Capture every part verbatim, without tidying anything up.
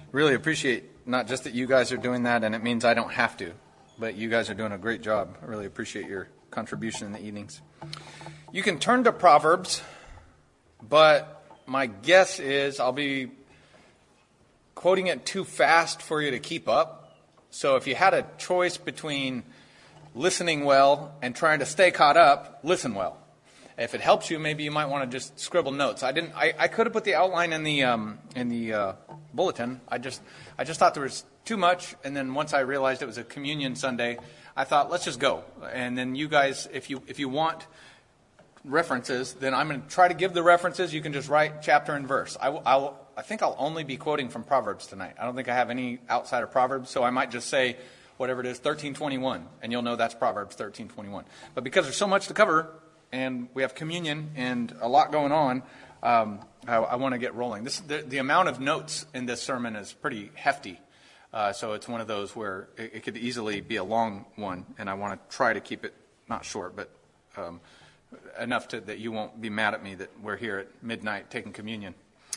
Really appreciate not just that you guys are doing that, and it means I don't have to, but you guys are doing a great job. I really appreciate your contribution in the evenings. You can turn to Proverbs, but my guess is I'll be quoting it too fast for you to keep up. So if you had a choice between listening well and trying to stay caught up, listen well. If it helps you, maybe you might want to just scribble notes. I didn't. I, I could have put the outline in the um, in the uh, bulletin. I just I just thought there was too much, and then once I realized it was a communion Sunday, I thought let's just go. And then you guys, if you if you want references, then I'm going to try to give the references. You can just write chapter and verse. I will, I will, I think I'll only be quoting from Proverbs tonight. I don't think I have any outside of Proverbs, so I might just say whatever it is, thirteen twenty-one, and you'll know that's Proverbs thirteen twenty-one. But because there's so much to cover, and we have communion and a lot going on, um, I, I want to get rolling. This, the, the amount of notes in this sermon is pretty hefty, uh, so it's one of those where it, it could easily be a long one, and I want to try to keep it not short, but um, enough to, that you won't be mad at me that we're here at midnight taking communion.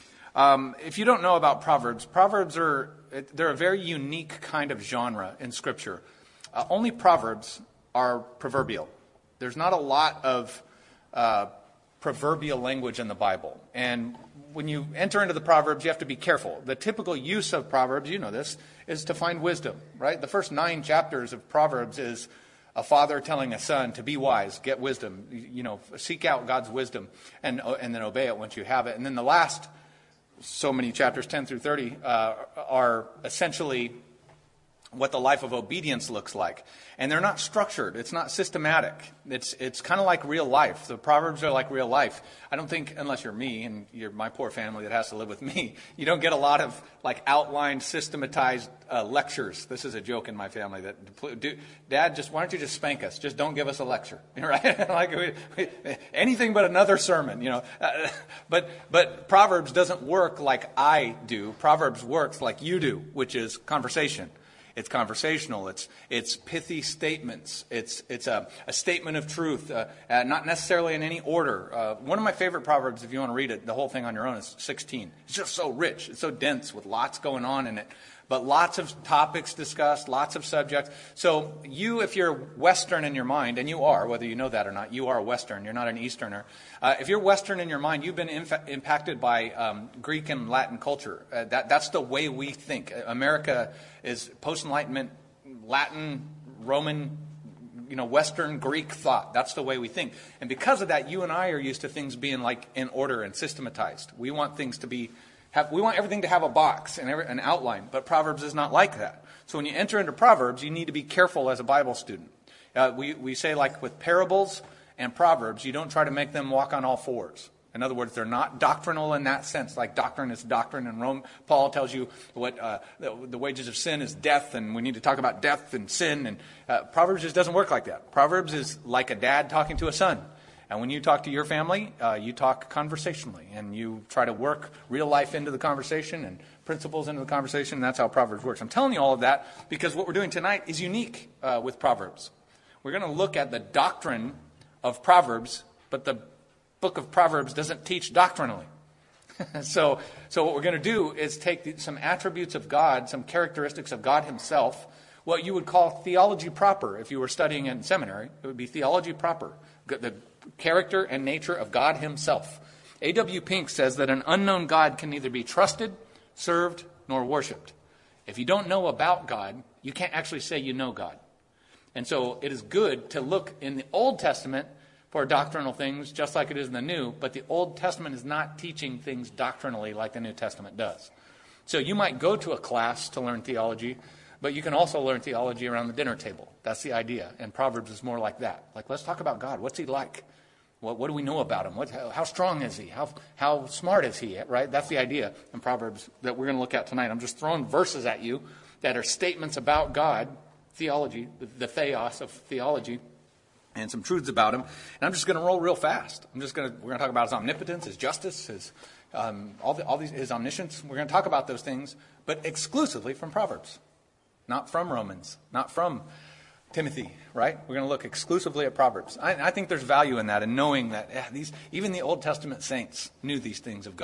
Um, if you don't know about Proverbs, Proverbs are they're a very unique kind of genre in Scripture. Uh, only Proverbs are proverbial. There's not a lot of uh, proverbial language in the Bible. And when you enter into the Proverbs, you have to be careful. The typical use of Proverbs, you know this, is to find wisdom, right? The first nine chapters of Proverbs is a father telling a son to be wise, get wisdom, you know, seek out God's wisdom, and and then obey it once you have it. And then the last so many chapters, ten through thirty, uh, are essentially what the life of obedience looks like. And they're not structured. It's not systematic. It's it's kind of like real life. The Proverbs are like real life. I don't think, unless you're me and you're my poor family that has to live with me, you don't get a lot of like outlined, systematized uh, lectures. This is a joke in my family that, do, Dad, just why don't you just spank us? Just don't give us a lecture, right? like we, we, anything but another sermon, you know. Uh, but but Proverbs doesn't work like I do. Proverbs works like you do, which is conversation. It's conversational. It's it's pithy statements. It's it's a, a statement of truth, uh, uh, not necessarily in any order. Uh, one of my favorite Proverbs, if you want to read it, the whole thing on your own, is sixteen. It's just so rich. It's so dense with lots going on in it. But lots of topics discussed, lots of subjects. So you, if you're Western in your mind, and you are, whether you know that or not, you are a Western. You're not an Easterner. Uh, if you're Western in your mind, you've been infa- impacted by um, Greek and Latin culture. Uh, that That's the way we think. America is post-Enlightenment, Latin, Roman, you know, Western Greek thought. That's the way we think. And because of that, you and I are used to things being like in order and systematized. We want things to be Have, we want everything to have a box and every, an outline, but Proverbs is not like that. So when you enter into Proverbs, you need to be careful as a Bible student. Uh, we, we say like with parables and Proverbs, you don't try to make them walk on all fours. In other words, they're not doctrinal in that sense, like doctrine is doctrine. And Rome, Paul tells you what uh, the, the wages of sin is death, and we need to talk about death and sin. And uh, Proverbs just doesn't work like that. Proverbs is like a dad talking to a son. And when you talk to your family, uh, you talk conversationally, and you try to work real life into the conversation and principles into the conversation. And that's how Proverbs works. I'm telling you all of that because what we're doing tonight is unique uh, with Proverbs. We're going to look at the doctrine of Proverbs, but the book of Proverbs doesn't teach doctrinally. so, so what we're going to do is take the, some attributes of God, some characteristics of God himself, what you would call theology proper. If you were studying in seminary, it would be theology proper. The character and nature of God himself. A W Pink says that an unknown God can neither be trusted, served, nor worshipped. If you don't know about God, you can't actually say you know God. And so it is good to look in the Old Testament for doctrinal things just like it is in the New, but the Old Testament is not teaching things doctrinally like the New Testament does. So you might go to a class to learn theology, but you can also learn theology around the dinner table. That's the idea. And Proverbs is more like that. Like, let's talk about God. What's he like? What, what do we know about him? What, how, how strong is he? How, how smart is he? Right? That's the idea in Proverbs that we're going to look at tonight. I'm just throwing verses at you that are statements about God, theology, the, the theos of theology, and some truths about him. And I'm just going to roll real fast. I'm just going to, we're going to talk about his omnipotence, his justice, his, um, all, the, all these, his omniscience. We're going to talk about those things, but exclusively from Proverbs. Not from Romans, not from Timothy, right? We're going to look exclusively at Proverbs. I, I think there's value in that, and knowing that yeah, these, even the Old Testament saints knew these things of God.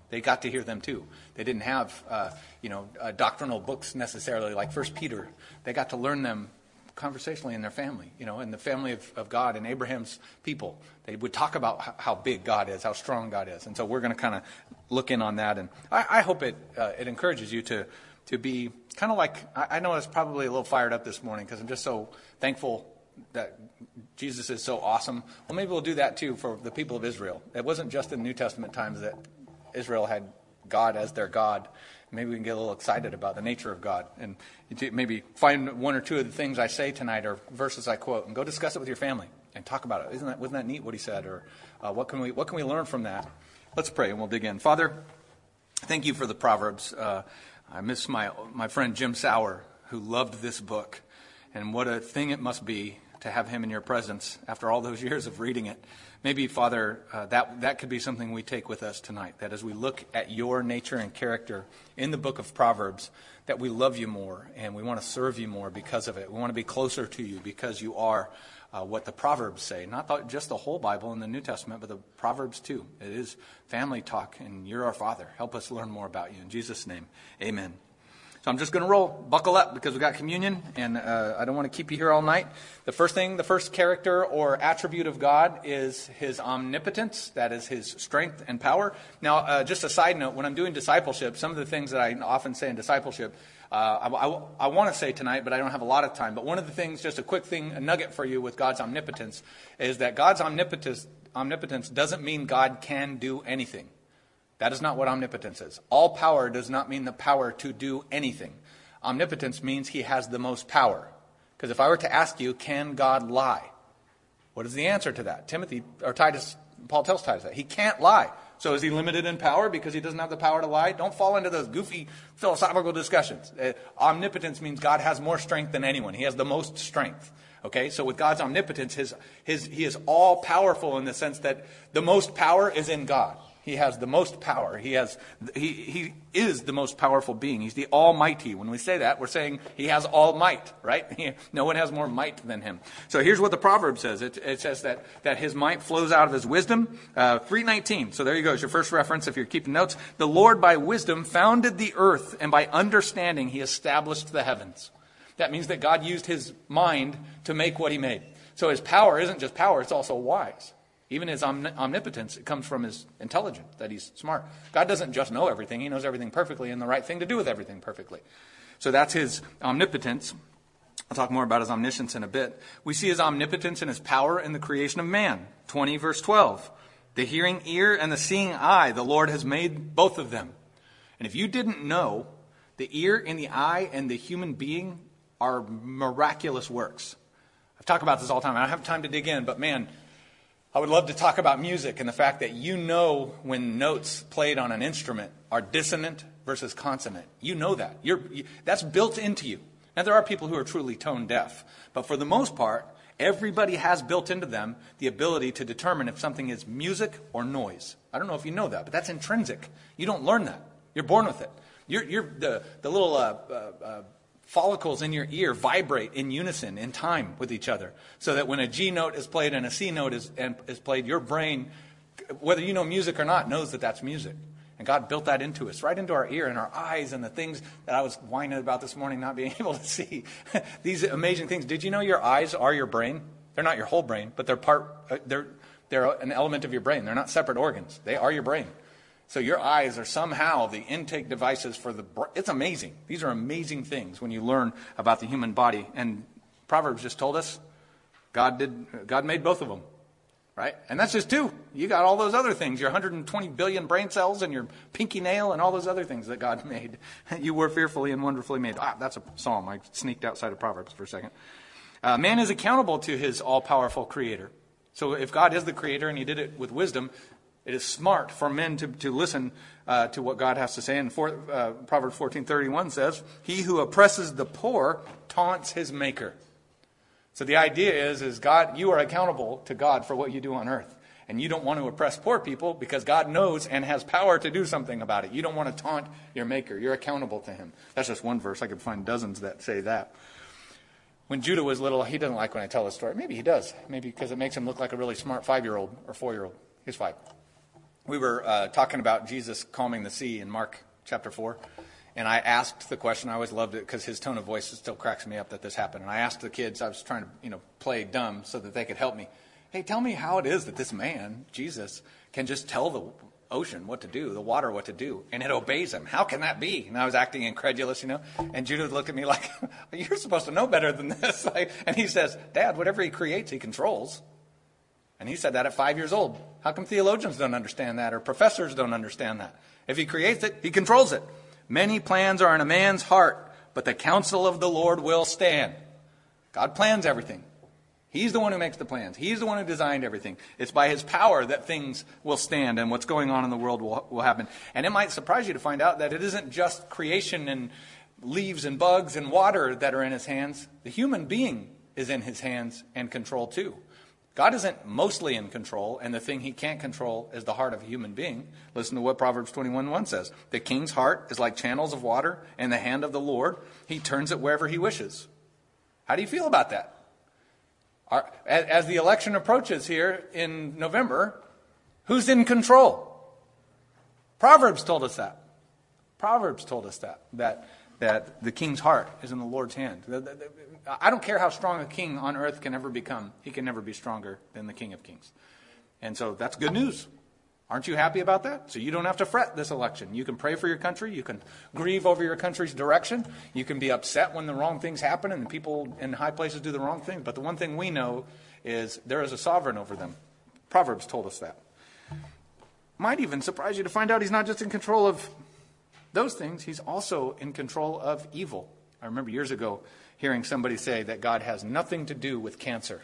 They got to hear them too. They didn't have, uh, you know, uh, doctrinal books necessarily like First Peter. They got to learn them conversationally in their family, you know, in the family of, of God and Abraham's people. They would talk about how, how big God is, how strong God is. And so we're going to kind of look in on that. And I, I hope it uh, it encourages you to to be kind of like, I, I know it's probably a little fired up this morning because I'm just so thankful that Jesus is so awesome. Well, maybe we'll do that too for the people of Israel. It wasn't just in New Testament times that Israel had God as their God. Maybe we can get a little excited about the nature of God and maybe find one or two of the things I say tonight or verses I quote and go discuss it with your family and talk about it. Isn't that, wasn't that neat what he said? Or uh, what can we what can we learn from that? Let's pray and we'll dig in. Father, thank you for the Proverbs. Uh, I miss my my friend Jim Sauer, who loved this book. And what a thing it must be to have him in your presence after all those years of reading it. Maybe, Father, uh, that that could be something we take with us tonight, that as we look at your nature and character in the book of Proverbs, that we love you more and we want to serve you more because of it. We want to be closer to you because you are uh, what the Proverbs say. Not the, just the whole Bible in the New Testament, but the Proverbs too. It is family talk, and you're our Father. Help us learn more about you. In Jesus' name, amen. So I'm just going to roll. Buckle up because we got communion, and uh, I don't want to keep you here all night. The first thing, the first character or attribute of God is his omnipotence. That is his strength and power. Now, uh, just a side note, when I'm doing discipleship, some of the things that I often say in discipleship, uh, I, I, I want to say tonight, but I don't have a lot of time. But one of the things, just a quick thing, a nugget for you with God's omnipotence, is that God's omnipotence, omnipotence doesn't mean God can do anything. That is not what omnipotence is. All power does not mean the power to do anything. Omnipotence means he has the most power. Because if I were to ask you, can God lie? What is the answer to that? Timothy, or Titus, Paul tells Titus that. He can't lie. So is he limited in power because he doesn't have the power to lie? Don't fall into those goofy philosophical discussions. Uh, omnipotence means God has more strength than anyone. He has the most strength. Okay, so with God's omnipotence, his, his, he is all powerful in the sense that the most power is in God. He has the most power. He has he he is the most powerful being. He's the Almighty. When we say that, we're saying he has all might, right? No one has more might than him. So here's what the proverb says. It, it says that, that his might flows out of his wisdom. Uh, three nineteen. So there you go. It's your first reference if you're keeping notes. The Lord by wisdom founded the earth, and by understanding he established the heavens. That means that God used his mind to make what he made. So his power isn't just power, it's also wise. Even his omnipotence, it comes from his intelligence, that he's smart. God doesn't just know everything. He knows everything perfectly and the right thing to do with everything perfectly. So that's his omnipotence. I'll talk more about his omniscience in a bit. We see his omnipotence and his power in the creation of man. twenty verse twelve. The hearing ear and the seeing eye, the Lord has made both of them. And if you didn't know, the ear and the eye and the human being are miraculous works. I've talked about this all the time. I don't have time to dig in, but man, I would love to talk about music and the fact that you know when notes played on an instrument are dissonant versus consonant. You know that. You're, you, that's built into you. Now, there are people who are truly tone deaf, but for the most part, everybody has built into them the ability to determine if something is music or noise. I don't know if you know that, but that's intrinsic. You don't learn that. You're born with it. You're, you're the, the little uh, uh, uh, follicles in your ear vibrate in unison, in time with each other, so that when a G note is played and a C note is, and, is played, your brain, whether you know music or not, knows that that's music. And God built that into us, right into our ear and our eyes and the things that I was whining about this morning, not being able to see. These amazing things. Did you know your eyes are your brain? They're not your whole brain, but they're part. Uh, they're they're an element of your brain. They're not separate organs. They are your brain. So your eyes are somehow the intake devices for the brain. It's amazing. These are amazing things when you learn about the human body. And Proverbs just told us God did. God made both of them. Right? And that's just two. You got all those other things, your one hundred twenty billion brain cells and your pinky nail and all those other things that God made. You were fearfully and wonderfully made. Ah, that's a psalm. I sneaked outside of Proverbs for a second. Uh, man is accountable to his all-powerful creator. So if God is the creator and he did it with wisdom, it is smart for men to, to listen uh, to what God has to say. And for, uh, Proverbs fourteen thirty-one says, he who oppresses the poor taunts his maker. So the idea is, is God, you are accountable to God for what you do on earth. And you don't want to oppress poor people because God knows and has power to do something about it. You don't want to taunt your maker. You're accountable to him. That's just one verse. I could find dozens that say that. When Judah was little, he doesn't like when I tell this story. Maybe he does. Maybe because it makes him look like a really smart five-year-old or four-year-old. He's five. we were uh, talking about Jesus calming the sea in Mark chapter four. And I asked the question. I always loved it because his tone of voice still cracks me up that this happened. And I asked the kids, I was trying to, you know, play dumb so that they could help me. Hey, tell me how it is that this man, Jesus, can just tell the ocean what to do, the water what to do, and it obeys him. How can that be? And I was acting incredulous, you know. And Judah looked at me like, you're supposed to know better than this. Like, and he says, Dad, whatever he creates, he controls. And he said that at five years old. How come theologians don't understand that or professors don't understand that? If he creates it, he controls it. Many plans are in a man's heart, but the counsel of the Lord will stand. God plans everything. He's the one who makes the plans. He's the one who designed everything. It's by his power that things will stand and what's going on in the world will, will happen. And it might surprise you to find out that it isn't just creation and leaves and bugs and water that are in his hands. The human being is in his hands and control too. God isn't mostly in control, and the thing he can't control is the heart of a human being. Listen to what Proverbs twenty-one one says. The king's heart is like channels of water in the hand of the Lord. He turns it wherever he wishes. How do you feel about that? Our, as, as the election approaches here in November, who's in control? Proverbs told us that. Proverbs told us that, that, that the king's heart is in the Lord's hand. The, the, the, I don't care how strong a king on earth can ever become. He can never be stronger than the King of Kings. And so that's good news. Aren't you happy about that? So you don't have to fret this election. You can pray for your country. You can grieve over your country's direction. You can be upset when the wrong things happen and people in high places do the wrong things. But the one thing we know is there is a sovereign over them. Proverbs told us that. Might even surprise you to find out he's not just in control of those things. He's also in control of evil. I remember years ago hearing somebody say that God has nothing to do with cancer.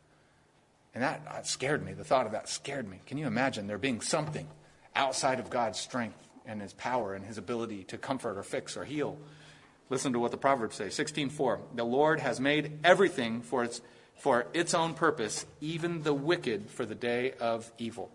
And that, that scared me. The thought of that scared me. Can you imagine there being something outside of God's strength and his power and his ability to comfort or fix or heal? Listen to what the Proverbs say. sixteen four. The Lord has made everything for its, for its own purpose, even the wicked for the day of evil.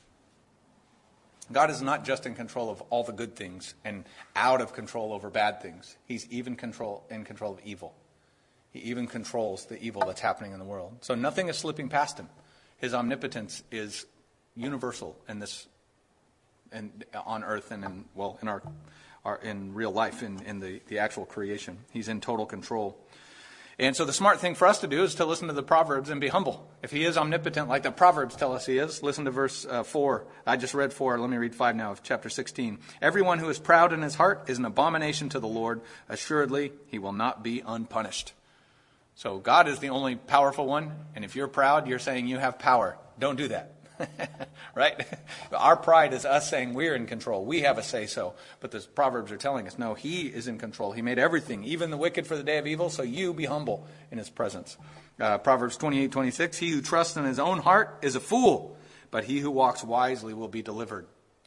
God is not just in control of all the good things and out of control over bad things. He's even control in control of evil. He even controls the evil that's happening in the world. So nothing is slipping past him. His omnipotence is universal in this, in, on earth and in, well, in our, our in real life, in, in the, the actual creation. He's in total control. And so the smart thing for us to do is to listen to the Proverbs and be humble. If he is omnipotent, like the Proverbs tell us he is, listen to verse uh, four. I just read four. Let me read five now of chapter sixteen. Everyone who is proud in his heart is an abomination to the Lord. Assuredly, he will not be unpunished. So God is the only powerful one. And if you're proud, you're saying you have power. Don't do that. Right? Our pride is us saying we're in control. We have a say-so. But the Proverbs are telling us, no, he is in control. He made everything, even the wicked for the day of evil, so you be humble in his presence. Uh, Proverbs twenty-eight twenty-six, he who trusts in his own heart is a fool, but he who walks wisely will be delivered.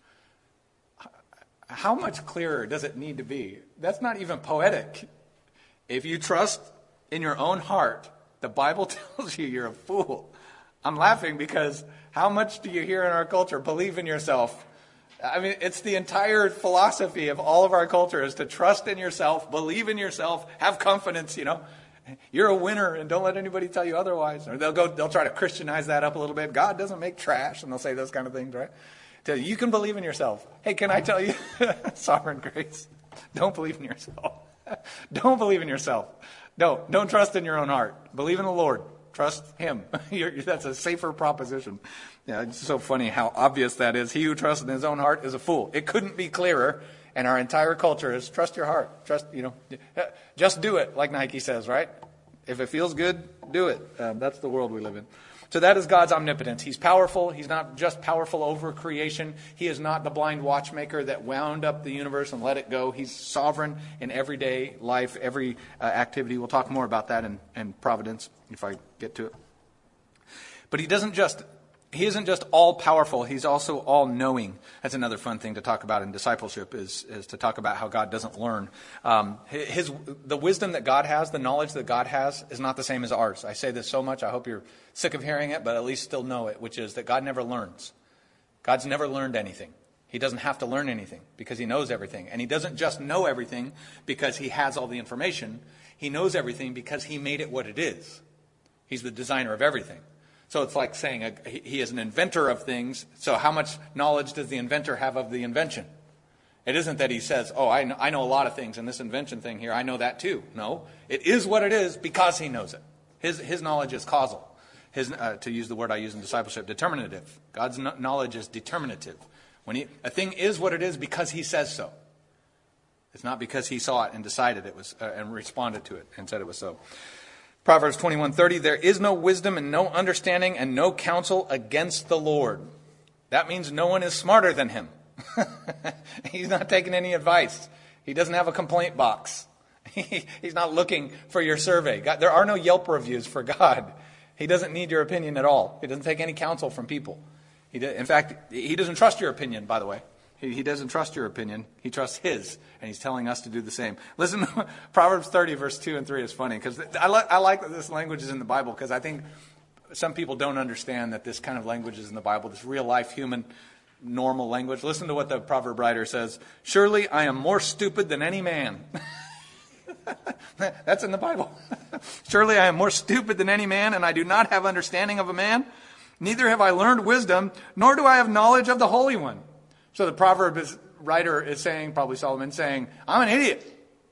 How much clearer does it need to be? That's not even poetic. If you trust in your own heart, the Bible tells you you're a fool. I'm laughing because how much do you hear in our culture? Believe in yourself. I mean, it's the entire philosophy of all of our culture is to trust in yourself, believe in yourself, have confidence, you know. You're a winner and don't let anybody tell you otherwise. Or they'll go, they'll try to Christianize that up a little bit. God doesn't make trash, and they'll say those kind of things, right? Tell you, you can believe in yourself. Hey, can I tell you, sovereign grace, don't believe in yourself. Don't believe in yourself. No, don't trust in your own heart. Believe in the Lord. Trust him. You're, that's a safer proposition. Yeah, it's so funny how obvious that is. He who trusts in his own heart is a fool. It couldn't be clearer. And our entire culture is trust your heart. Trust, you know, just do it, like Nike says, right? If it feels good, do it. Um, that's the world we live in. So that is God's omnipotence. He's powerful. He's not just powerful over creation. He is not the blind watchmaker that wound up the universe and let it go. He's sovereign in everyday life, every uh, activity. We'll talk more about that in, in Providence if I get to it. But he doesn't just, he isn't just all powerful. He's also all knowing. That's another fun thing to talk about in discipleship is, is to talk about how God doesn't learn. Um, his, the wisdom that God has, the knowledge that God has is not the same as ours. I say this so much. I hope you're sick of hearing it, but at least still know it, which is that God never learns. God's never learned anything. He doesn't have to learn anything because he knows everything. And he doesn't just know everything because he has all the information. He knows everything because he made it what it is. He's the designer of everything. So it's like saying a, he is an inventor of things. So how much knowledge does the inventor have of the invention? It isn't that he says, oh, I know, I know a lot of things, and this invention thing here, I know that too. No, it is what it is because he knows it. His his knowledge is causal. His, uh, to use the word I use in discipleship, determinative. God's no- knowledge is determinative. When he, a thing is what it is because he says so. It's not because he saw it and decided it was, uh, and responded to it and said it was so. Proverbs twenty-one thirty, there is no wisdom and no understanding and no counsel against the Lord. That means no one is smarter than him. He's not taking any advice. He doesn't have a complaint box. He's not looking for your survey. God, there are no Yelp reviews for God. He doesn't need your opinion at all. He doesn't take any counsel from people. He do, in fact, he doesn't trust your opinion, by the way. He, he doesn't trust your opinion. He trusts his, and he's telling us to do the same. Listen, to Proverbs thirty, verse two and three is funny, because I, li- I like that this language is in the Bible, because I think some people don't understand that this kind of language is in the Bible, this real-life, human, normal language. Listen to what the proverb writer says. Surely I am more stupid than any man. That's in the Bible. Surely I am more stupid than any man, and I do not have understanding of a man. Neither have I learned wisdom, nor do I have knowledge of the Holy One. So the proverb is, writer is saying, probably Solomon, saying, I'm an idiot.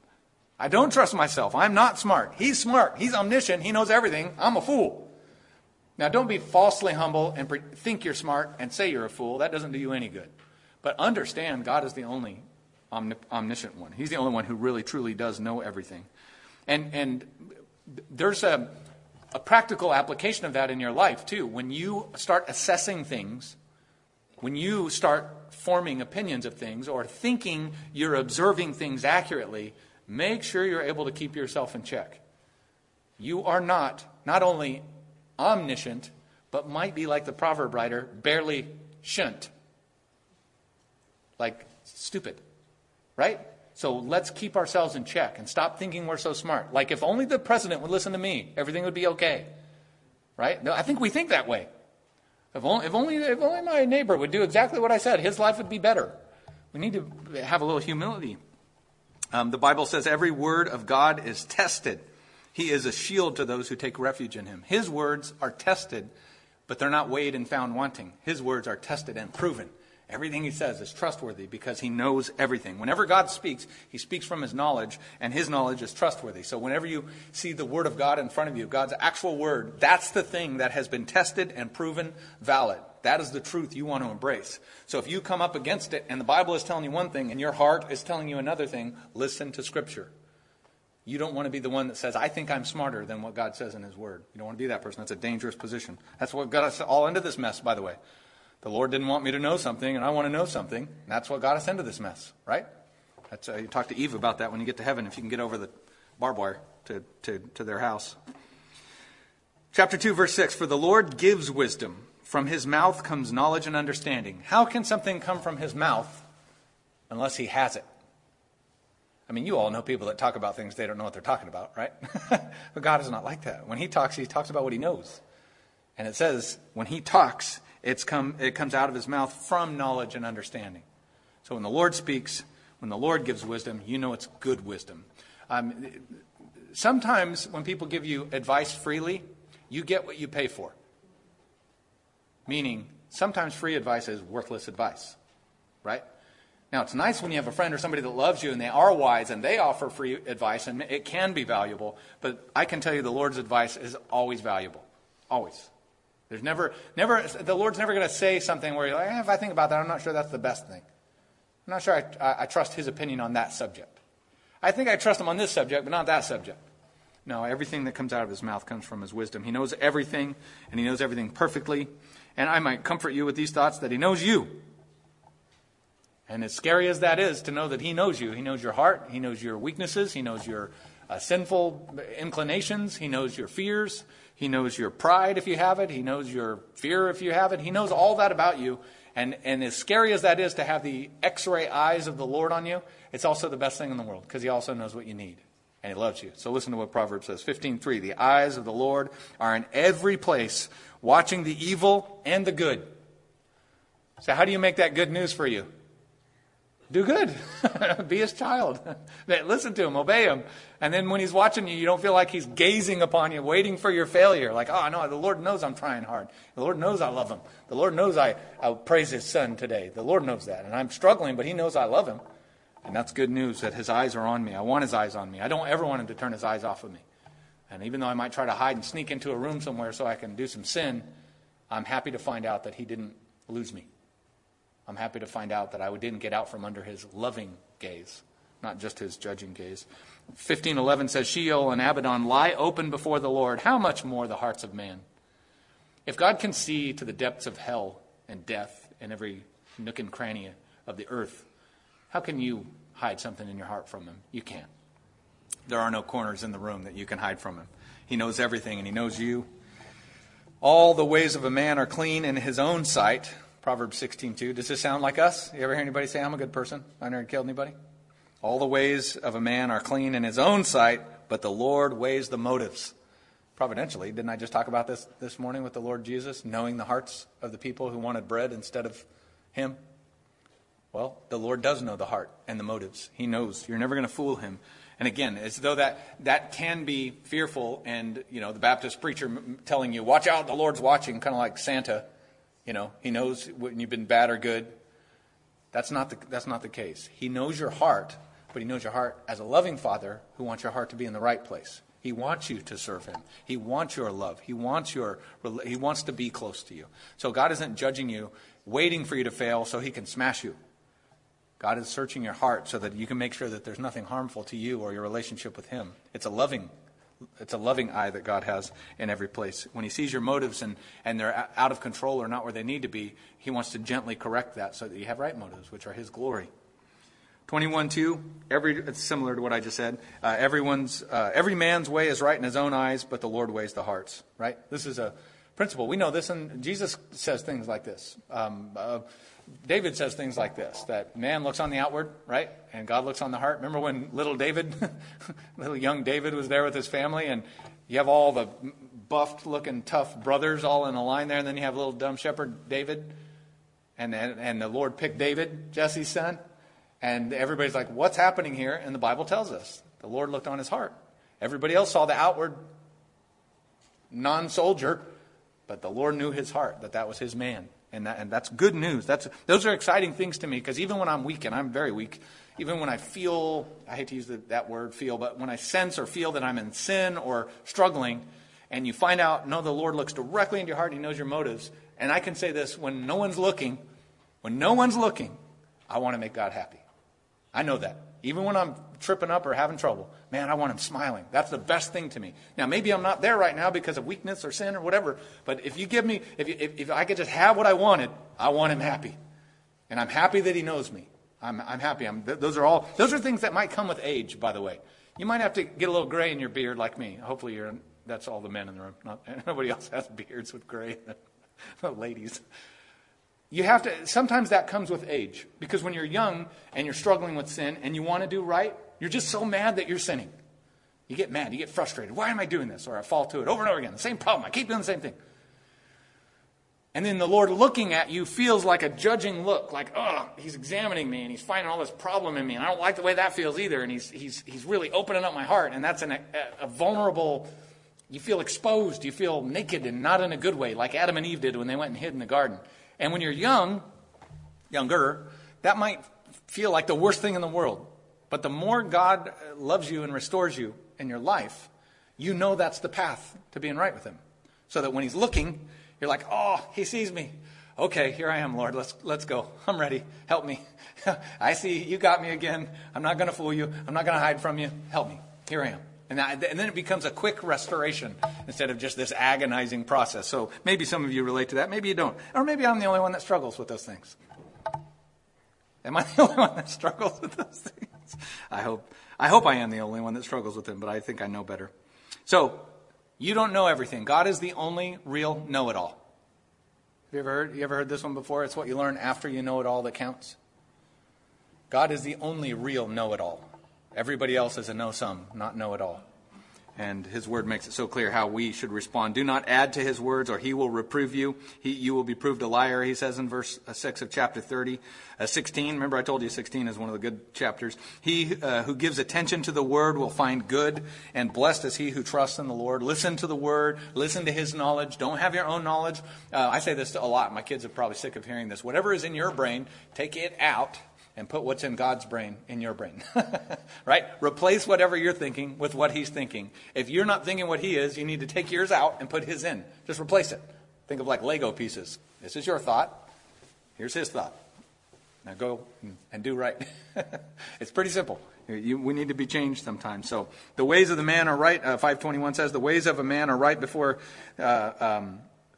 I don't trust myself. I'm not smart. He's smart. He's omniscient. He knows everything. I'm a fool. Now, don't be falsely humble and pre- think you're smart and say you're a fool. That doesn't do you any good. But understand God is the only omni- omniscient one. He's the only one who really, truly does know everything. And and there's a, a practical application of that in your life, too. When you start assessing things, when you start forming opinions of things or thinking you're observing things accurately, make sure you're able to keep yourself in check. You are not, not only omniscient, but might be like the proverb writer, barely shunt. Like stupid, right? So let's keep ourselves in check and stop thinking we're so smart. Like if only the president would listen to me, everything would be okay, right? No, I think we think that way. If only, if only, if only my neighbor would do exactly what I said, his life would be better. We need to have a little humility. Um, the Bible says every word of God is tested. He is a shield to those who take refuge in him. His words are tested, but they're not weighed and found wanting. His words are tested and proven. Everything he says is trustworthy because he knows everything. Whenever God speaks, he speaks from his knowledge, and his knowledge is trustworthy. So whenever you see the word of God in front of you, God's actual word, that's the thing that has been tested and proven valid. That is the truth you want to embrace. So if you come up against it and the Bible is telling you one thing and your heart is telling you another thing, listen to Scripture. You don't want to be the one that says, I think I'm smarter than what God says in his word. You don't want to be that person. That's a dangerous position. That's what got us all into this mess, by the way. The Lord didn't want me to know something, and I want to know something. And that's what got us into this mess, right? That's, uh, you talk to Eve about that when you get to heaven, if you can get over the barbed wire to, to, to their house. Chapter two, verse six, for the Lord gives wisdom. From his mouth comes knowledge and understanding. How can something come from his mouth unless he has it? I mean, you all know people that talk about things they don't know what they're talking about, right? But God is not like that. When he talks, he talks about what he knows. And it says, when he talks, it's come, it comes out of his mouth from knowledge and understanding. So when the Lord speaks, when the Lord gives wisdom, you know it's good wisdom. Um, sometimes when people give you advice freely, you get what you pay for. Meaning, sometimes free advice is worthless advice, right? Now, it's nice when you have a friend or somebody that loves you and they are wise and they offer free advice, and it can be valuable. But I can tell you the Lord's advice is always valuable. Always. There's never, never, the Lord's never going to say something where you're like, eh, if I think about that, I'm not sure that's the best thing. I'm not sure I, I, I trust his opinion on that subject. I think I trust him on this subject, but not that subject. No, everything that comes out of his mouth comes from his wisdom. He knows everything, and he knows everything perfectly. And I might comfort you with these thoughts that he knows you. And as scary as that is to know that he knows you, he knows your heart, he knows your weaknesses, he knows your uh, sinful inclinations, he knows your fears, he knows your pride if you have it, he knows your fear if you have it, he knows all that about you. And, and as scary as that is to have the x-ray eyes of the Lord on you, it's also the best thing in the world because he also knows what you need. And he loves you. So listen to what Proverbs says, fifteen three. The eyes of the Lord are in every place, watching the evil and the good. So how do you make that good news for you? Do good. Be his child. Listen to him. Obey him. And then when he's watching you, you don't feel like he's gazing upon you, waiting for your failure. Like, oh, no, the Lord knows I'm trying hard. The Lord knows I love him. The Lord knows I, I praise his son today. The Lord knows that. And I'm struggling, but he knows I love him. And that's good news that his eyes are on me. I want his eyes on me. I don't ever want him to turn his eyes off of me. And even though I might try to hide and sneak into a room somewhere so I can do some sin, I'm happy to find out that he didn't lose me. I'm happy to find out that I didn't get out from under his loving gaze, not just his judging gaze. fifteen eleven says, Sheol and Abaddon lie open before the Lord. How much more the hearts of man? If God can see to the depths of hell and death and every nook and cranny of the earth, how can you hide something in your heart from him? You can't. There are no corners in the room that you can hide from him. He knows everything, and he knows you. All the ways of a man are clean in his own sight. Proverbs sixteen two. Does this sound like us? You ever hear anybody say, I'm a good person? I never killed anybody? All the ways of a man are clean in his own sight, but the Lord weighs the motives. Providentially, didn't I just talk about this this morning with the Lord Jesus, knowing the hearts of the people who wanted bread instead of him? Well, the Lord does know the heart and the motives. He knows. You're never going to fool him. And again, as though that, that can be fearful, and, you know, the Baptist preacher telling you, watch out, the Lord's watching, kind of like Santa. You know, he knows when you've been bad or good. That's not the, that's not the case. He knows your heart, but he knows your heart as a loving father who wants your heart to be in the right place. He wants you to serve him. He wants your love. He wants your, he wants to be close to you. So God isn't judging you, waiting for you to fail so he can smash you. God is searching your heart so that you can make sure that there's nothing harmful to you or your relationship with him. It's a loving It's a loving eye that God has in every place. When he sees your motives and, and they're out of control or not where they need to be, he wants to gently correct that so that you have right motives, which are his glory. twenty-one two, every, it's similar to what I just said. Uh, everyone's, uh, every man's way is right in his own eyes, but the Lord weighs the hearts. Right? This is a principle. We know this, and Jesus says things like this. Um, uh, David says things like this, that man looks on the outward, right? And God looks on the heart. Remember when little David, little young David was there with his family, and you have all the buffed looking tough brothers all in a line there, and then you have little dumb shepherd David, and, and, and the Lord picked David, Jesse's son, and everybody's like, what's happening here? And the Bible tells us the Lord looked on his heart. Everybody else saw the outward non-soldier, but the Lord knew his heart, that that was his man. And, that, and that's good news. That's Those are exciting things to me, because even when I'm weak, and I'm very weak, even when I feel, I hate to use the, that word feel, but when I sense or feel that I'm in sin or struggling, and you find out, no, the Lord looks directly into your heart and he knows your motives. And I can say this, when no one's looking, when no one's looking, I want to make God happy. I know that. Even when I'm tripping up or having trouble, man, I want him smiling. That's the best thing to me. Now, maybe I'm not there right now because of weakness or sin or whatever, but if you give me, if, you, if, if I could just have what I wanted, I want him happy. And I'm happy that he knows me. I'm, I'm happy. I'm, th- those are all, those are things that might come with age, by the way. You might have to get a little gray in your beard like me. Hopefully you're, that's all the men in the room. Not, nobody else has beards with gray. Ladies. You have to, sometimes that comes with age. Because when you're young and you're struggling with sin and you want to do right, you're just so mad that you're sinning. You get mad, you get frustrated. Why am I doing this? Or I fall to it over and over again. The same problem. I keep doing the same thing. And then the Lord looking at you feels like a judging look. Like, oh, he's examining me and he's finding all this problem in me. And I don't like the way that feels either. And he's he's he's really opening up my heart. And that's an, a, a vulnerable, you feel exposed. You feel naked and not in a good way. Like Adam and Eve did when they went and hid in the garden. And when you're young, younger, that might feel like the worst thing in the world. But the more God loves you and restores you in your life, you know that's the path to being right with him. So that when he's looking, you're like, oh, he sees me. Okay, here I am, Lord. Let's let's go. I'm ready. Help me. I see you got me again. I'm not going to fool you. I'm not going to hide from you. Help me. Here I am. And, that, and then it becomes a quick restoration instead of just this agonizing process. So maybe some of you relate to that. Maybe you don't. Or maybe I'm the only one that struggles with those things. Am I the only one that struggles with those things? I hope I hope I am the only one that struggles with them, but I think I know better. So you don't know everything. God is the only real know-it-all. Have you ever heard, you ever heard this one before? It's what you learn after you know it all that counts. God is the only real know-it-all. Everybody else is a know-some, not know-it-all. And his word makes it so clear how we should respond. Do not add to his words, or he will reprove you. He, you will be proved a liar, he says in verse six of chapter thirty. Uh, sixteen, remember I told you sixteen is one of the good chapters. He uh, who gives attention to the word will find good, and blessed is he who trusts in the Lord. Listen to the word. Listen to his knowledge. Don't have your own knowledge. Uh, I say this a lot. My kids are probably sick of hearing this. Whatever is in your brain, take it out and put what's in God's brain in your brain. Right? Replace whatever you're thinking with what he's thinking. If you're not thinking what he is, you need to take yours out and put his in. Just replace it. Think of like Lego pieces. This is your thought. Here's his thought. Now go and do right. It's pretty simple. You, we need to be changed sometimes. So the ways of the man are right. Uh, five twenty-one says, the ways of a man are right before... Uh, um,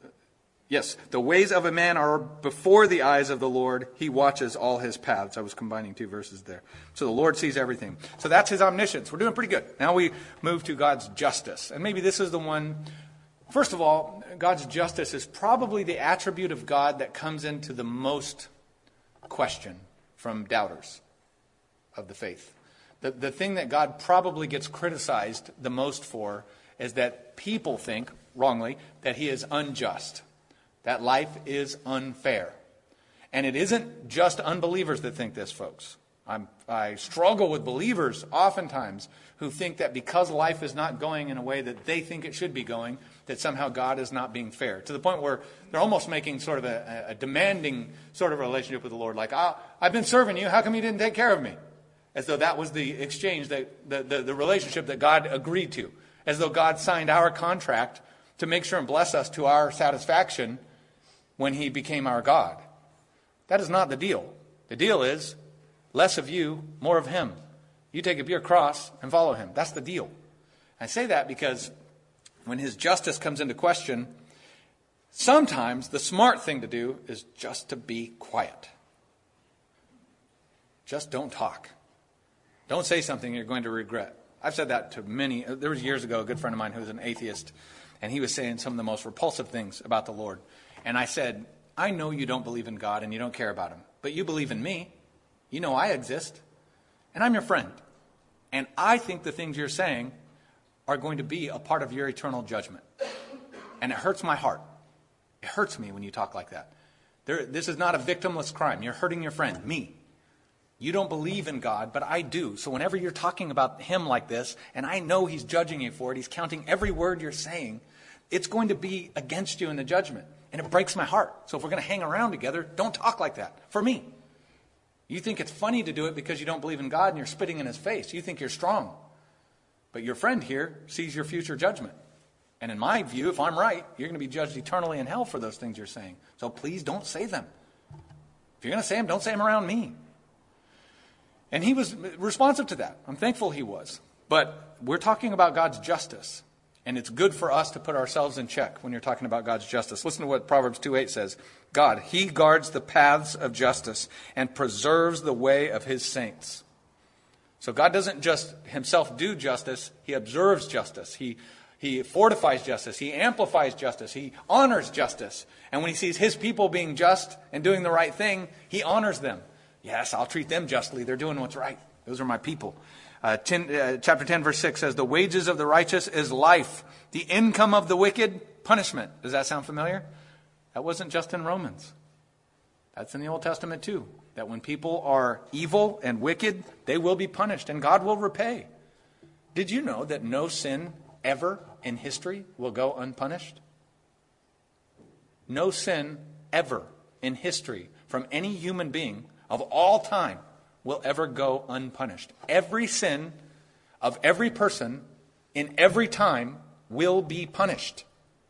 Yes, the ways of a man are before the eyes of the Lord. He watches all his paths. I was combining two verses there. So the Lord sees everything. So that's his omniscience. We're doing pretty good. Now we move to God's justice. And maybe this is the one. First of all, God's justice is probably the attribute of God that comes into the most question from doubters of the faith. The, the thing that God probably gets criticized the most for is that people think, wrongly, that he is unjust. That life is unfair. And it isn't just unbelievers that think this, folks. I'm, I struggle with believers oftentimes who think that because life is not going in a way that they think it should be going, that somehow God is not being fair. To the point where they're almost making sort of a, a demanding sort of relationship with the Lord. Like, oh, I've been serving you. How come you didn't take care of me? As though that was the exchange, that the, the, the relationship that God agreed to. As though God signed our contract to make sure and bless us to our satisfaction when he became our God. That is not the deal. The deal is less of you, more of him. You take up your cross and follow him. That's the deal. I say that because when his justice comes into question, sometimes the smart thing to do is just to be quiet. Just don't talk. Don't say something you're going to regret. I've said that to many. There was years ago a good friend of mine who was an atheist, and he was saying some of the most repulsive things about the Lord. And I said, I know you don't believe in God and you don't care about him, but you believe in me. You know I exist, and I'm your friend. And I think the things you're saying are going to be a part of your eternal judgment. And it hurts my heart. It hurts me when you talk like that. There, this is not a victimless crime. You're hurting your friend, me. You don't believe in God, but I do. So whenever you're talking about him like this, and I know he's judging you for it, he's counting every word you're saying, it's going to be against you in the judgment. And it breaks my heart. So if we're going to hang around together, don't talk like that. For me. You think it's funny to do it because you don't believe in God and you're spitting in his face. You think you're strong. But your friend here sees your future judgment. And in my view, if I'm right, you're going to be judged eternally in hell for those things you're saying. So please don't say them. If you're going to say them, don't say them around me. And he was responsive to that. I'm thankful he was. But we're talking about God's justice. And it's good for us to put ourselves in check when you're talking about God's justice. Listen to what Proverbs two eight says. God, he guards the paths of justice and preserves the way of his saints. So God doesn't just himself do justice. He observes justice. He, he fortifies justice. He amplifies justice. He honors justice. And when he sees his people being just and doing the right thing, he honors them. Yes, I'll treat them justly. They're doing what's right. Those are my people. Uh, ten, uh, chapter ten, verse six says, the wages of the righteous is life. The income of the wicked, punishment. Does that sound familiar? That wasn't just in Romans. That's in the Old Testament too. That when people are evil and wicked, they will be punished and God will repay. Did you know that no sin ever in history will go unpunished? No sin ever in history from any human being of all time will ever go unpunished. Every sin of every person in every time will be punished.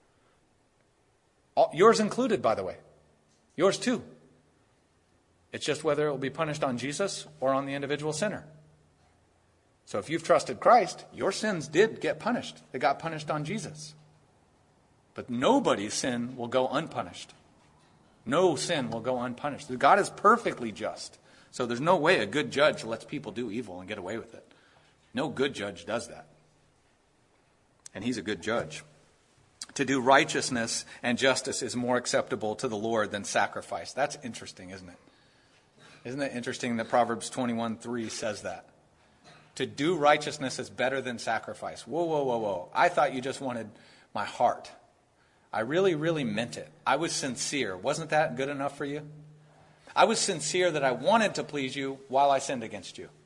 All, yours included, by the way. Yours too. It's just whether it will be punished on Jesus or on the individual sinner. So if you've trusted Christ, your sins did get punished. They got punished on Jesus. But nobody's sin will go unpunished. No sin will go unpunished. God is perfectly just. So there's no way a good judge lets people do evil and get away with it. No good judge does that. And he's a good judge. To do righteousness and justice is more acceptable to the Lord than sacrifice. That's interesting, isn't it? Isn't it interesting that Proverbs twenty-one three says that? To do righteousness is better than sacrifice. Whoa, whoa, whoa, whoa. I thought you just wanted my heart. I really, really meant it. I was sincere. Wasn't that good enough for you? I was sincere that I wanted to please you while I sinned against you.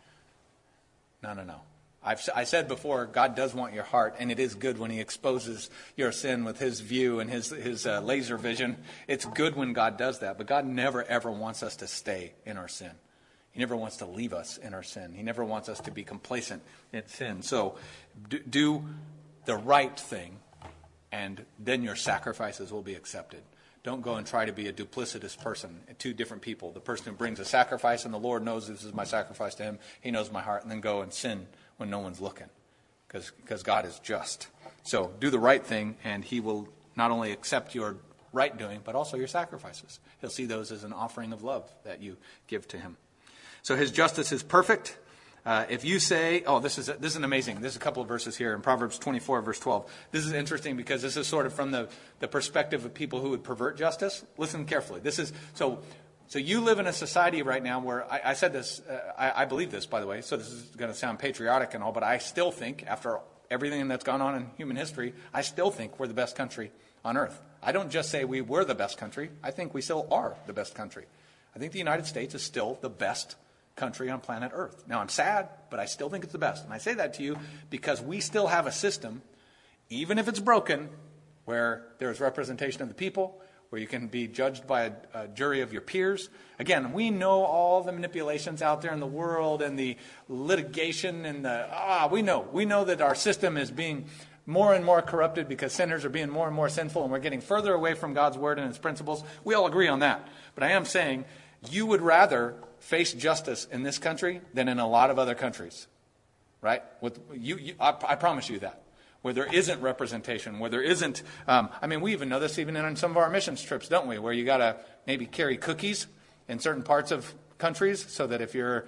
No, no, no. I've, I said before, God does want your heart, and it is good when he exposes your sin with his view and his, his uh, laser vision. It's good when God does that, but God never, ever wants us to stay in our sin. He never wants to leave us in our sin. He never wants us to be complacent in sin. So do, do the right thing, and then your sacrifices will be accepted. Don't go and try to be a duplicitous person, two different people. The person who brings a sacrifice, and the Lord knows this is my sacrifice to him. He knows my heart, and then go and sin when no one's looking, because because God is just. So do the right thing, and he will not only accept your right doing, but also your sacrifices. He'll see those as an offering of love that you give to him. So his justice is perfect. Uh, if you say, oh, this is this is an amazing. There's a couple of verses here in Proverbs twenty-four, verse twelve. This is interesting because this is sort of from the, the perspective of people who would pervert justice. Listen carefully. This is so. So you live in a society right now where I, I said this. Uh, I, I believe this, by the way. So this is going to sound patriotic and all, but I still think, after everything that's gone on in human history, I still think we're the best country on earth. I don't just say we were the best country. I think we still are the best country. I think the United States is still the best country on planet Earth. Now, I'm sad, but I still think it's the best. And I say that to you because we still have a system, even if it's broken, where there's representation of the people, where you can be judged by a, a jury of your peers. Again, we know all the manipulations out there in the world and the litigation and the, ah, we know. We know that our system is being more and more corrupted because sinners are being more and more sinful, and we're getting further away from God's word and its principles. We all agree on that. But I am saying you would rather face justice in this country than in a lot of other countries, right? With you, you I, I promise you that. Where there isn't representation, where there isn't, um, I mean, we even know this even in some of our missions trips, don't we? Where you got to maybe carry cookies in certain parts of countries so that if your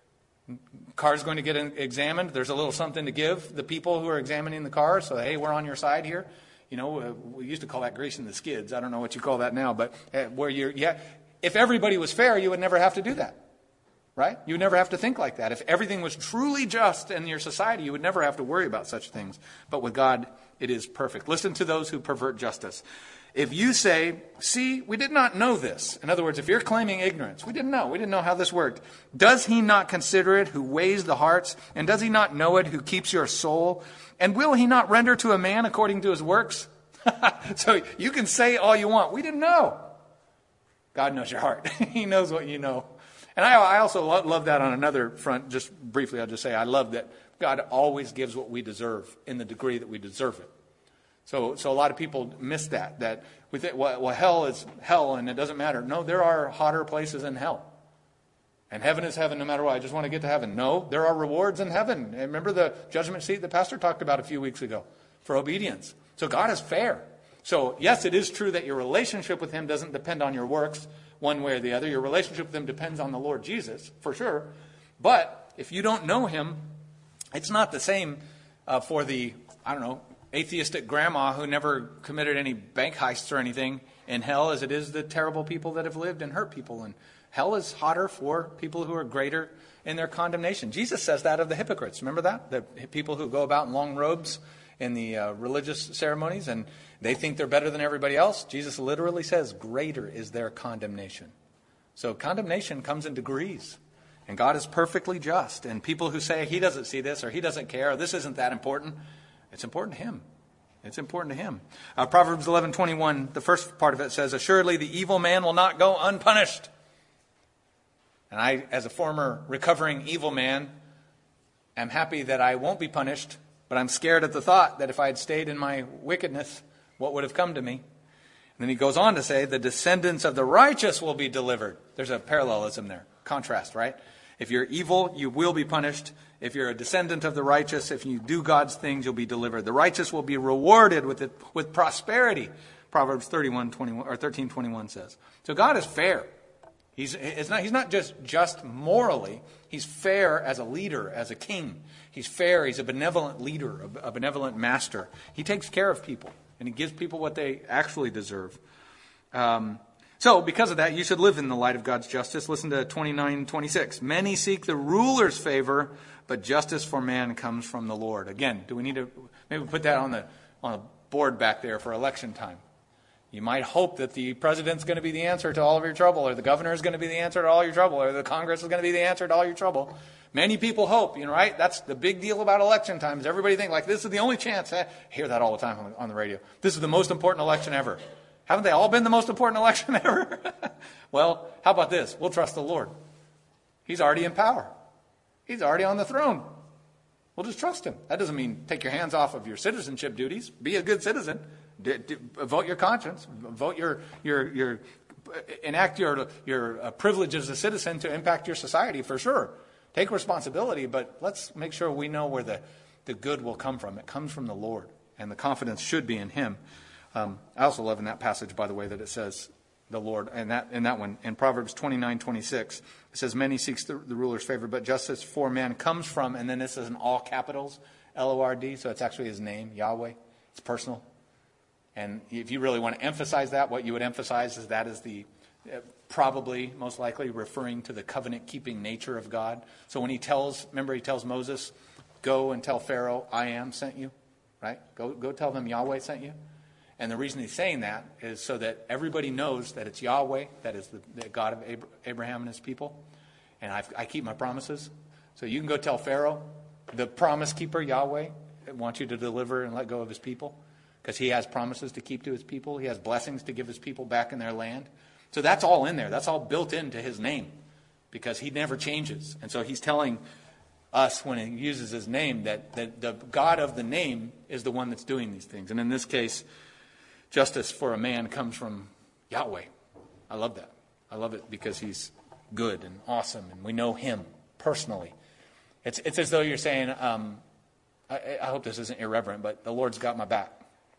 car's going to get examined, there's a little something to give the people who are examining the car. So, hey, we're on your side here. You know, uh, we used to call that greasing the skids. I don't know what you call that now, but uh, where you're, yeah, if everybody was fair, you would never have to do that. Right? You would never have to think like that. If everything was truly just in your society, you would never have to worry about such things. But with God, it is perfect. Listen to those who pervert justice. If you say, see, we did not know this. In other words, if you're claiming ignorance, we didn't know. We didn't know how this worked. Does he not consider it who weighs the hearts? And does he not know it who keeps your soul? And will he not render to a man according to his works? So you can say all you want. We didn't know. God knows your heart. He knows what you know. And I, I also love, love that on another front. Just briefly, I'll just say I love that God always gives what we deserve in the degree that we deserve it. So so a lot of people miss that, that we think, well, well, hell is hell and it doesn't matter. No, there are hotter places in hell. And heaven is heaven no matter what. I just want to get to heaven. No, there are rewards in heaven. And remember the judgment seat the pastor talked about a few weeks ago for obedience. So God is fair. So yes, it is true that your relationship with him doesn't depend on your works one way or the other. Your relationship with him depends on the Lord Jesus, for sure. But if you don't know him, it's not the same uh, for the, I don't know, atheistic grandma who never committed any bank heists or anything in hell as it is the terrible people that have lived and hurt people. And hell is hotter for people who are greater in their condemnation. Jesus says that of the hypocrites. Remember that? The people who go about in long robes in the uh, religious ceremonies and they think they're better than everybody else. Jesus literally says greater is their condemnation. So condemnation comes in degrees. And God is perfectly just. And people who say he doesn't see this or he doesn't care or this isn't that important, it's important to him. It's important to him. Uh, Proverbs eleven twenty-one, the first part of it says, assuredly the evil man will not go unpunished. And I, as a former recovering evil man, am happy that I won't be punished, but I'm scared at the thought that if I had stayed in my wickedness, what would have come to me? And then he goes on to say, the descendants of the righteous will be delivered. There's a parallelism there. Contrast, right? If you're evil, you will be punished. If you're a descendant of the righteous, if you do God's things, you'll be delivered. The righteous will be rewarded with it, with prosperity. Proverbs thirty-one twenty-one or thirteen twenty-one says. So God is fair. He's it's not he's not just just morally. He's fair as a leader, as a king. He's fair. He's a benevolent leader, a, a benevolent master. He takes care of people. And he gives people what they actually deserve. Um, So, because of that, you should live in the light of God's justice. Listen to twenty-nine twenty-six. Many seek the ruler's favor, but justice for man comes from the Lord. Again, do we need to maybe put that on the on the board back there for election time? You might hope that the president's going to be the answer to all of your trouble, or the governor is going to be the answer to all your trouble, or the Congress is going to be the answer to all your trouble. Many people hope, you know, right? That's the big deal about election times. Everybody thinks, like, this is the only chance. I hear that all the time on the, on the radio. This is the most important election ever. Haven't they all been the most important election ever? Well, how about this? We'll trust the Lord. He's already in power. He's already on the throne. We'll just trust him. That doesn't mean take your hands off of your citizenship duties. Be a good citizen. D- d- vote your conscience. Vote your your your enact your your uh, privilege as a citizen to impact your society for sure. Take responsibility, but let's make sure we know where the, the good will come from. It comes from the Lord, and the confidence should be in him. Um, I also love in that passage, by the way, that it says the Lord, and that in that one, in Proverbs twenty-nine twenty-six, it says, many seeks the, the ruler's favor, but justice for man comes from, and then this is in all capitals, L O R D, so it's actually his name, Yahweh. It's personal. And if you really want to emphasize that, what you would emphasize is that is the, uh, probably, most likely, referring to the covenant-keeping nature of God. So when he tells, remember he tells Moses, go and tell Pharaoh, I am sent you, right? Go, go tell them Yahweh sent you. And the reason he's saying that is so that everybody knows that it's Yahweh, that is the, the God of Ab- Abraham and his people. And I've, I keep my promises. So you can go tell Pharaoh, the promise keeper, Yahweh, wants you to deliver and let go of his people. Because he has promises to keep to his people. He has blessings to give his people back in their land. So that's all in there. That's all built into his name. Because he never changes. And so he's telling us when he uses his name that, that the God of the name is the one that's doing these things. And in this case, justice for a man comes from Yahweh. I love that. I love it because he's good and awesome, and we know him personally. It's it's as though you're saying, um, I, I hope this isn't irreverent, but the Lord's got my back.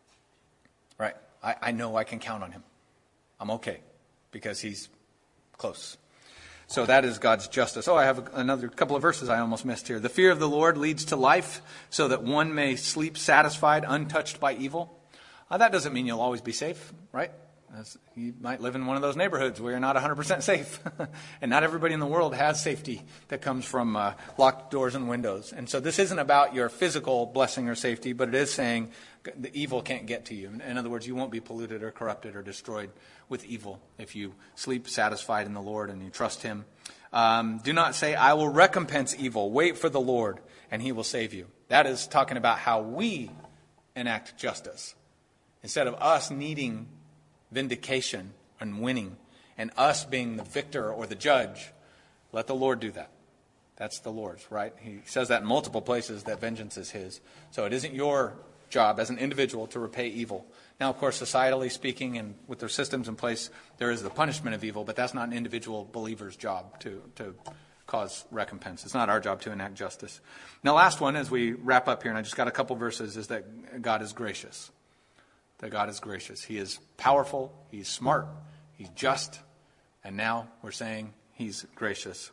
Right? I, I know I can count on him. I'm okay because he's close. So that is God's justice. Oh, I have another couple of verses I almost missed here. The fear of the Lord leads to life, so that one may sleep satisfied, untouched by evil. Uh, that doesn't mean you'll always be safe, right? As you might live in one of those neighborhoods where you're not one hundred percent safe. And not everybody in the world has safety that comes from uh, locked doors and windows. And so this isn't about your physical blessing or safety, but it is saying the evil can't get to you. In other words, you won't be polluted or corrupted or destroyed with evil if you sleep satisfied in the Lord and you trust him. Um, do not say, I will recompense evil. Wait for the Lord, and he will save you. That is talking about how we enact justice. Instead of us needing vindication and winning, and us being the victor or the judge, let the Lord do that. That's the Lord's, right? He says that in multiple places, that vengeance is his. So it isn't your job as an individual to repay evil. Now, of course, societally speaking and with their systems in place, there is the punishment of evil, but that's not an individual believer's job to, to cause recompense. It's not our job to enact justice. Now, last one, as we wrap up here, and I just got a couple verses, is that God is gracious. That God is gracious. He is powerful. He's smart. He's just. And now we're saying he's gracious.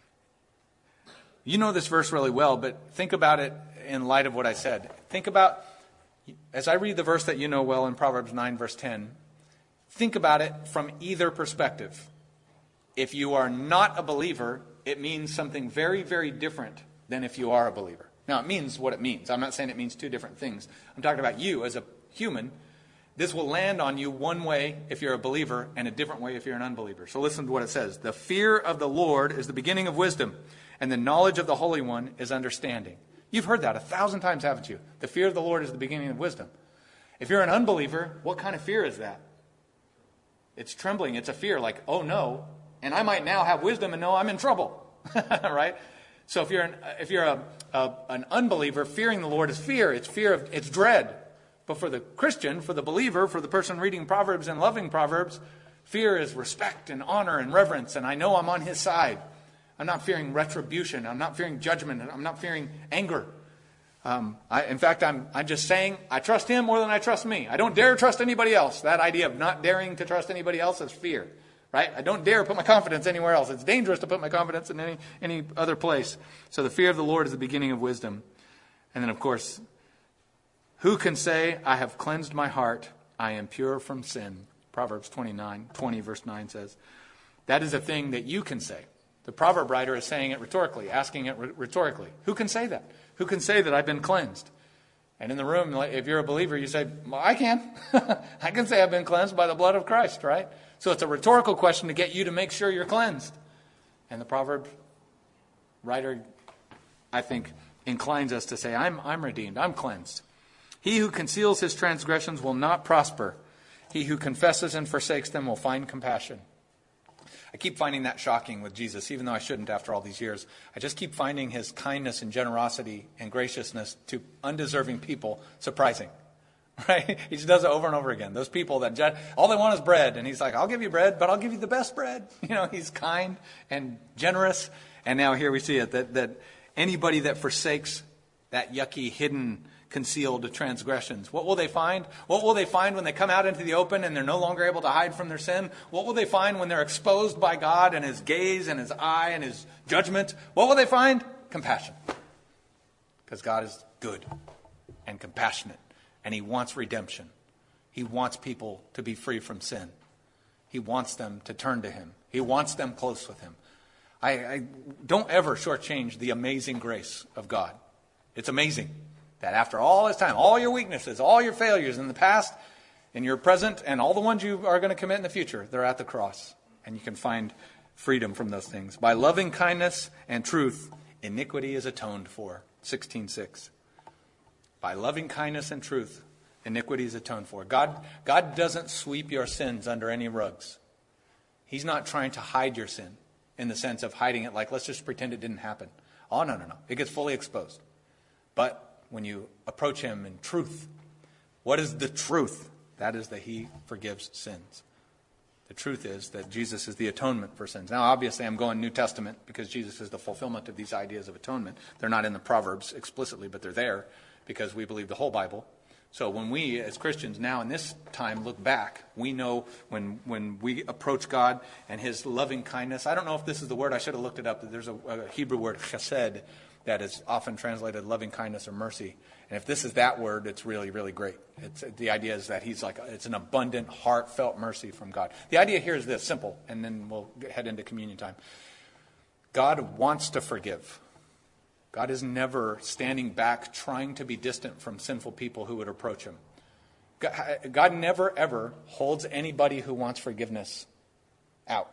You know this verse really well, but think about it in light of what I said. Think about, as I read the verse that you know well in Proverbs nine, verse ten, think about it from either perspective. If you are not a believer, it means something very, very different than if you are a believer. Now, it means what it means. I'm not saying it means two different things. I'm talking about you as a human. This will land on you one way if you're a believer and a different way if you're an unbeliever. So listen to what it says. The fear of the Lord is the beginning of wisdom, and the knowledge of the Holy One is understanding. You've heard that a thousand times, haven't you? The fear of the Lord is the beginning of wisdom. If you're an unbeliever, what kind of fear is that? It's trembling. It's a fear like, oh no, and I might now have wisdom and know I'm in trouble, right? So if you're an, if you're a, a, an unbeliever, fearing the Lord is fear. It's fear of, it's dread. But for the Christian, for the believer, for the person reading Proverbs and loving Proverbs, fear is respect and honor and reverence, and I know I'm on his side. I'm not fearing retribution. I'm not fearing judgment. I'm not fearing anger. Um, I, in fact, I'm, I'm just saying I trust him more than I trust me. I don't dare trust anybody else. That idea of not daring to trust anybody else is fear, right? I don't dare put my confidence anywhere else. It's dangerous to put my confidence in any, any other place. So the fear of the Lord is the beginning of wisdom. And then, of course, who can say, I have cleansed my heart, I am pure from sin? Proverbs twenty-nine, twenty, verse nine says, that is a thing that you can say. The proverb writer is saying it rhetorically, asking it rhetorically. Who can say that? Who can say that I've been cleansed? And in the room, if you're a believer, you say, well, I can. I can say I've been cleansed by the blood of Christ, right? So it's a rhetorical question to get you to make sure you're cleansed. And the proverb writer, I think, inclines us to say, I'm, I'm redeemed, I'm cleansed. He who conceals his transgressions will not prosper. He who confesses and forsakes them will find compassion. I keep finding that shocking with Jesus, even though I shouldn't after all these years. I just keep finding his kindness and generosity and graciousness to undeserving people surprising. Right? He just does it over and over again. Those people that just, all they want is bread. And he's like, I'll give you bread, but I'll give you the best bread. You know, he's kind and generous. And now here we see it, that, that anybody that forsakes that yucky, hidden, concealed transgressions, what will they find? What will they find when they come out into the open and they're no longer able to hide from their sin? What will they find when they're exposed by God and his gaze and his eye and his judgment? What will they find? Compassion. Because God is good and compassionate, and he wants redemption. He wants people to be free from sin. He wants them to turn to him. He wants them close with him. I, I don't ever shortchange the amazing grace of God. It's amazing that after all this time, all your weaknesses, all your failures in the past, in your present, and all the ones you are going to commit in the future, they're at the cross. And you can find freedom from those things. By loving kindness and truth, iniquity is atoned for. sixteen six. By loving kindness and truth, iniquity is atoned for. God, God doesn't sweep your sins under any rugs. He's not trying to hide your sin in the sense of hiding it like, let's just pretend it didn't happen. Oh, no, no, no. It gets fully exposed. But when you approach him in truth, what is the truth? That is that he forgives sins. The truth is that Jesus is the atonement for sins. Now, obviously, I'm going New Testament because Jesus is the fulfillment of these ideas of atonement. They're not in the Proverbs explicitly, but they're there because we believe the whole Bible. So when we, as Christians, now in this time look back, we know when when we approach God and his loving kindness. I don't know if this is the word. I should have looked it up. There's a, a Hebrew word, chesed, that is often translated loving kindness or mercy. And if this is that word, it's really, really great. It's, the idea is that he's like, it's an abundant, heartfelt mercy from God. The idea here is this, simple, and then we'll head into communion time. God wants to forgive. God is never standing back trying to be distant from sinful people who would approach him. God, God never, ever holds anybody who wants forgiveness out.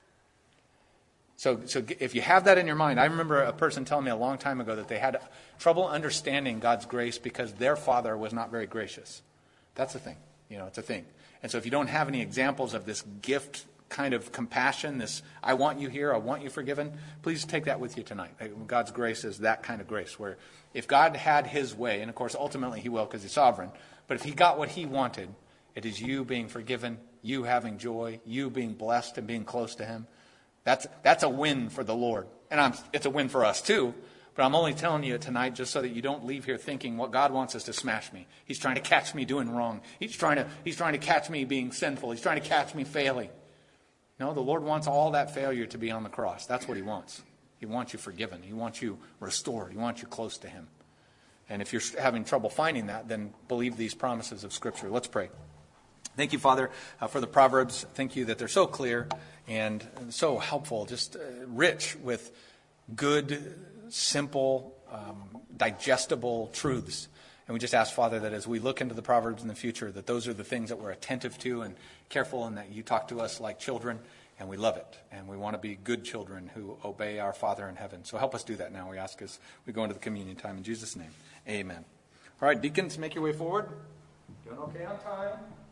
So, so if you have that in your mind, I remember a person telling me a long time ago that they had trouble understanding God's grace because their father was not very gracious. That's a thing. You know, it's a thing. And so if you don't have any examples of this gift kind of compassion, this, I want you here, I want you forgiven, please take that with you tonight. God's grace is that kind of grace where if God had his way, and of course ultimately he will because he's sovereign, but if he got what he wanted, it is you being forgiven, you having joy, you being blessed and being close to him. That's that's a win for the Lord. And I'm, it's a win for us too. But I'm only telling you tonight just so that you don't leave here thinking what God wants is to smash me. He's trying to catch me doing wrong. He's trying to, he's trying to catch me being sinful. He's trying to catch me failing. No, the Lord wants all that failure to be on the cross. That's what he wants. He wants you forgiven. He wants you restored. He wants you close to him. And if you're having trouble finding that, then believe these promises of Scripture. Let's pray. Thank you, Father, uh, for the Proverbs. Thank you that they're so clear and so helpful, just uh, rich with good, simple, um, digestible truths. And we just ask, Father, that as we look into the Proverbs in the future, that those are the things that we're attentive to and careful, and that you talk to us like children, and we love it. And we want to be good children who obey our Father in heaven. So help us do that now, we ask, as we go into the communion time. In Jesus' name, amen. All right, deacons, make your way forward. Doing okay on time.